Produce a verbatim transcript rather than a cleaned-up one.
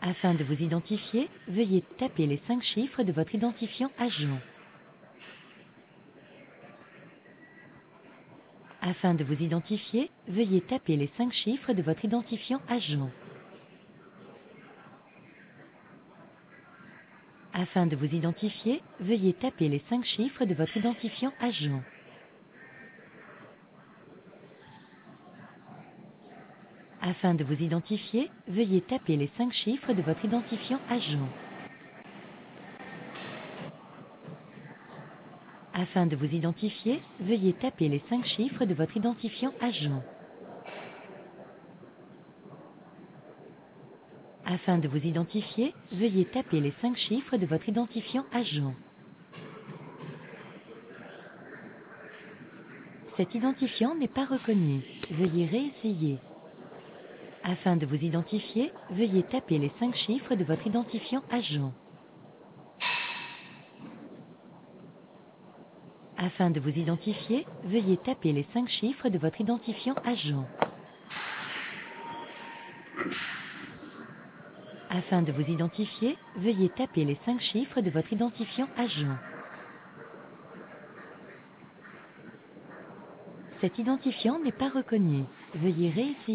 Afin de vous identifier, veuillez taper les cinq chiffres de votre identifiant agent. Afin de vous identifier, veuillez taper les cinq chiffres de votre identifiant agent. Afin de vous identifier, veuillez taper les cinq chiffres de votre identifiant agent. Afin de vous identifier, veuillez taper les cinq chiffres de votre identifiant agent. Afin de vous identifier, veuillez taper les cinq chiffres de votre identifiant agent. Afin de vous identifier, veuillez taper les cinq chiffres de votre identifiant agent. Cet identifiant n'est pas reconnu. Veuillez réessayer. Afin de vous identifier, veuillez taper les cinq chiffres de votre identifiant agent. Afin de vous identifier, veuillez taper les cinq chiffres de votre identifiant agent. Afin de vous identifier, veuillez taper les cinq chiffres de votre identifiant agent. Cet identifiant n'est pas reconnu. Veuillez réessayer.